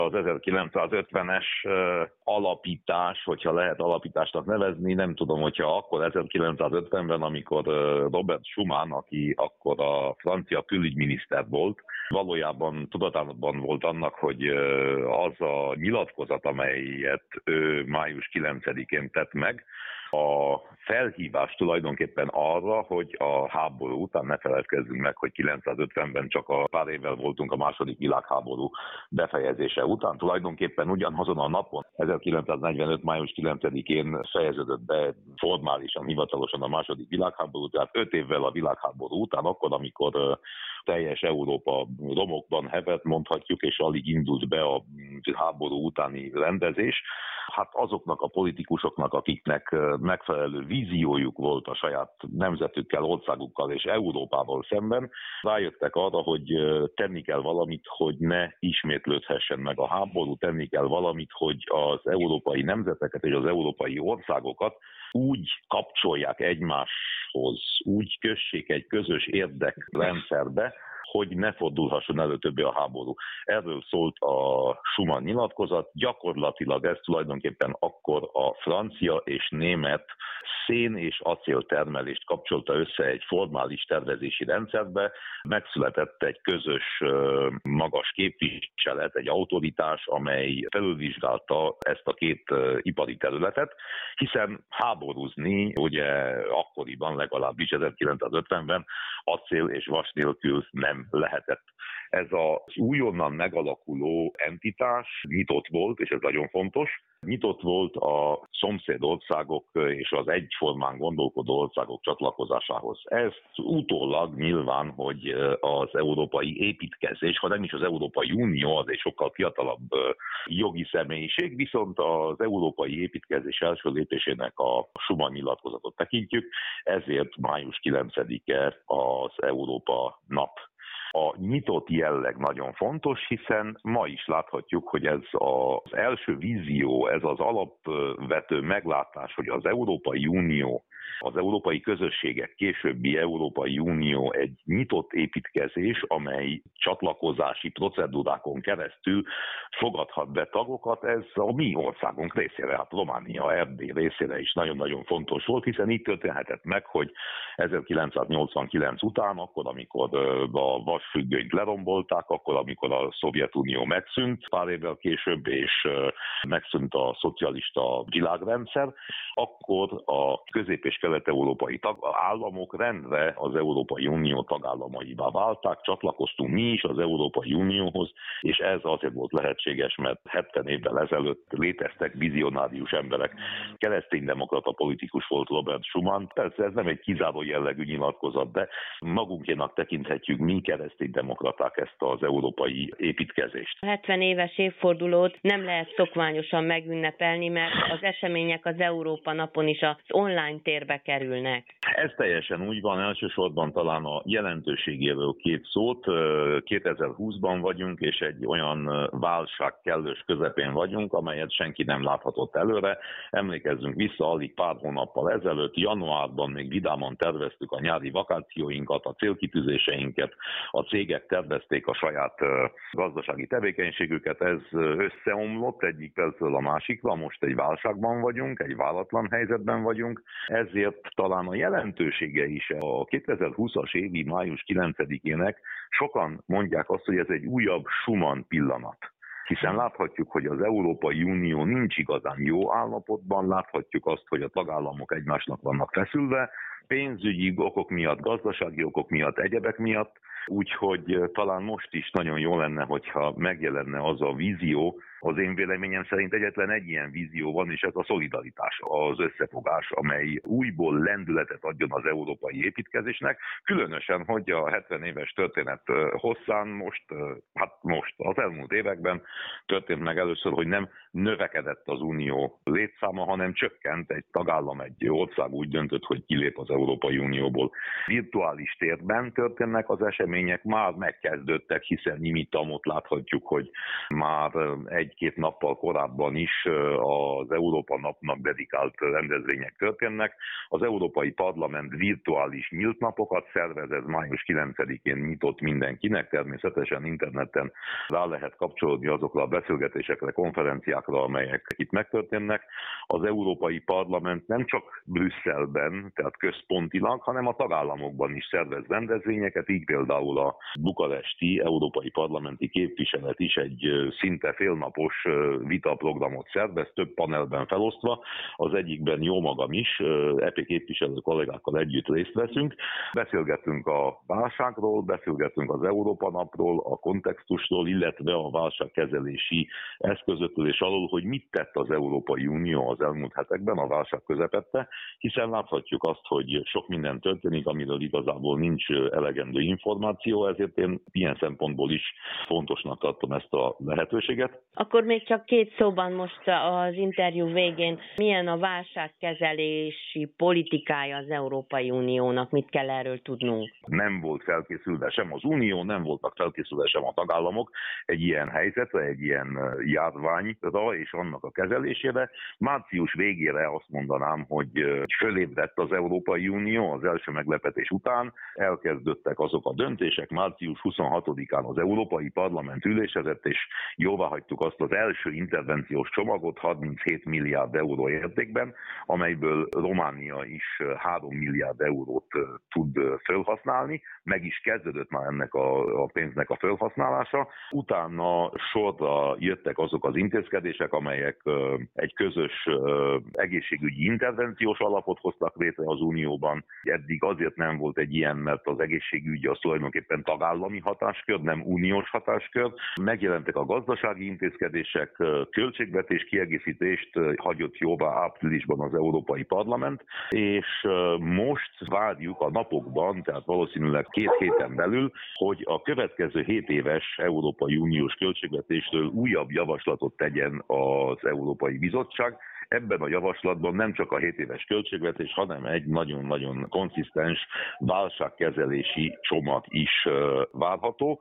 Az 1950-es alapítás, hogyha lehet alapításnak nevezni, nem tudom, hogyha akkor 1950-ben, amikor Robert Schuman, aki akkor a francia külügyminiszter volt, valójában tudatában volt annak, hogy az a nyilatkozat, amelyet ő május 9-én tett meg, a felhívás tulajdonképpen arra, hogy a háború után ne feledkezzünk meg, hogy 950-ben csak a pár évvel voltunk a második világháború befejezése után. Tulajdonképpen ugyanazon a napon, 1945. május 9-én fejeződött be formálisan, hivatalosan a második világháború, tehát 5 évvel a világháború után, akkor, amikor teljes Európa romokban hevet, mondhatjuk, és alig indult be a háború utáni rendezés. Hát azoknak a politikusoknak, akiknek megfelelő víziójuk volt a saját nemzetükkel, országukkal és Európával szemben, rájöttek arra, hogy tenni kell valamit, hogy ne ismétlődhessen meg a háború, tenni kell valamit, hogy az európai nemzeteket és az európai országokat úgy kapcsolják egymáshoz, úgy kössék egy közös érdekrendszerbe, hogy ne fordulhasson elő többé a háború. Erről szólt a Schuman nyilatkozat, gyakorlatilag ez tulajdonképpen akkor a francia és német szén- és acéltermelést kapcsolta össze egy formális tervezési rendszerbe, megszületett egy közös magas képviselet, egy autoritás, amely felülvizsgálta ezt a két ipari területet, hiszen háborúzni ugye akkoriban, legalábbis 1950-ben acél és vas nélkül nem lehetett. Ez az újonnan megalakuló entitás nyitott volt, és ez nagyon fontos, nyitott volt a szomszédországok és az egyformán gondolkodó országok csatlakozásához. Ez utólag nyilván, hogy az európai építkezés, ha nem is az Európai Unió, az egy sokkal fiatalabb jogi személyiség, viszont az európai építkezés első lépésének a Schuman nyilatkozatot tekintjük, ezért május 9-e az Európa nap. A nyitott jelleg nagyon fontos, hiszen ma is láthatjuk, hogy ez az első vízió, ez az alapvető meglátás, hogy az Európai Unió, az európai közösségek, későbbi Európai Unió egy nyitott építkezés, amely csatlakozási procedúrákon keresztül fogadhat be tagokat, ez a mi országunk részére, hát Románia, Erdély részére is nagyon-nagyon fontos volt, hiszen így történhetett meg, hogy 1989 után, akkor, amikor a vasfüggönyt lerombolták, akkor, amikor a Szovjetunió megszűnt, pár évvel később, és megszűnt a szocialista világrendszer, akkor a közép- és kelet-európai tagállamok rendre az Európai Unió tagállamaivá válták, csatlakoztunk mi is az Európai Unióhoz, és ez azért volt lehetséges, mert 70 évvel ezelőtt léteztek vizionárius emberek. Kereszténydemokrata politikus volt Robert Schuman. Persze ez nem egy kizáró jellegű nyilatkozat, de magunkénak tekinthetjük mi kereszténydemokraták ezt az európai építkezést. A 70 éves évfordulót nem lehet szokványosan megünnepelni, mert az események az Európa napon is az online térbe kerülnek. Ez teljesen úgy van, elsősorban talán a jelentőségéről két szót. 2020-ban vagyunk, és egy olyan válság kellős közepén vagyunk, amelyet senki nem láthatott előre. Emlékezzünk vissza, alig pár hónappal ezelőtt, januárban még vidáman terveztük a nyári vakációinkat, a célkitűzéseinket, a cégek tervezték a saját gazdasági tevékenységüket, ez összeomlott egyik percről a másikra, most egy válságban vagyunk, egy váratlan helyzetben vagyunk, ezért talán a jelentősége is a 2020-as évi május 9-ének sokan mondják azt, hogy ez egy újabb Schuman pillanat. Hiszen láthatjuk, hogy az Európai Unió nincs igazán jó állapotban, láthatjuk azt, hogy a tagállamok egymásnak vannak feszülve, pénzügyi okok miatt, gazdasági okok miatt, egyebek miatt, úgyhogy talán most is nagyon jó lenne, hogyha megjelenne az a vízió. Az én véleményem szerint egyetlen egy ilyen vízió van, és ez a szolidaritás, az összefogás, amely újból lendületet adjon az európai építkezésnek, különösen, hogy a 70 éves történet hosszán most az elmúlt években történt meg először, hogy nem növekedett az unió létszáma, hanem csökkent, egy tagállam, egy ország úgy döntött, hogy kilép az Európai Unióból. Virtuális térben történnek az események, események már megkezdődtek, hiszen nyimitamot láthatjuk, hogy már egy-két nappal korábban is az Európa napnak dedikált rendezvények történnek. Az Európai Parlament virtuális nyílt napokat szervez, ez május 9-én nyitott mindenkinek, természetesen interneten rá lehet kapcsolódni azokra a beszélgetésekre, konferenciákra, amelyek itt megtörténnek. Az Európai Parlament nem csak Brüsszelben, tehát központilag, hanem a tagállamokban is szervez rendezvényeket, így például a bukaresti Európai Parlamenti Képviselet is egy szinte félnapos vitaprogramot szervez, több panelben felosztva. Az egyikben jó magam is, EP képviselő kollégákkal együtt részt veszünk. Beszélgetünk a válságról, beszélgetünk az Európa napról, a kontextusról, illetve a válságkezelési eszközökről és alól, hogy mit tett az Európai Unió az elmúlt hetekben a válság közepette, hiszen láthatjuk azt, hogy sok minden történik, amiről igazából nincs elegendő információ, ezért én ilyen szempontból is fontosnak tartom ezt a lehetőséget. Akkor még csak két szóban most az interjú végén, milyen a válságkezelési politikája az Európai Uniónak, mit kell erről tudnunk? Nem volt felkészülve sem az Unió, nem voltak felkészülve sem a tagállamok egy ilyen helyzetre, egy ilyen járványra és annak a kezelésére. Március végére azt mondanám, hogy fölébredt az Európai Unió az első meglepetés után, elkezdődtek azok a döntések, március 26-án az Európai Parlament ülésezett, és jóváhagytuk azt az első intervenciós csomagot 37 milliárd euró értékben, amelyből Románia is 3 milliárd eurót tud felhasználni, meg is kezdődött már ennek a pénznek a felhasználása. Utána sorra jöttek azok az intézkedések, amelyek egy közös egészségügyi intervenciós alapot hoztak létre az Unióban. Eddig azért nem volt egy ilyen, mert az egészségügy az tulajdonképpen tagállami hatáskör, nem uniós hatáskör. Megjelentek a gazdasági intézkedések, költségvetés kiegészítést hagyott jóvá áprilisban az Európai Parlament, és most várjuk a napokban, tehát valószínűleg 2 héten belül, hogy a következő 7 éves Európai Uniós költségvetésről újabb javaslatot tegyen az Európai Bizottság. Ebben a javaslatban nem csak a 7 éves költségvetés, hanem egy nagyon-nagyon konszisztens válságkezelési csomag is várható.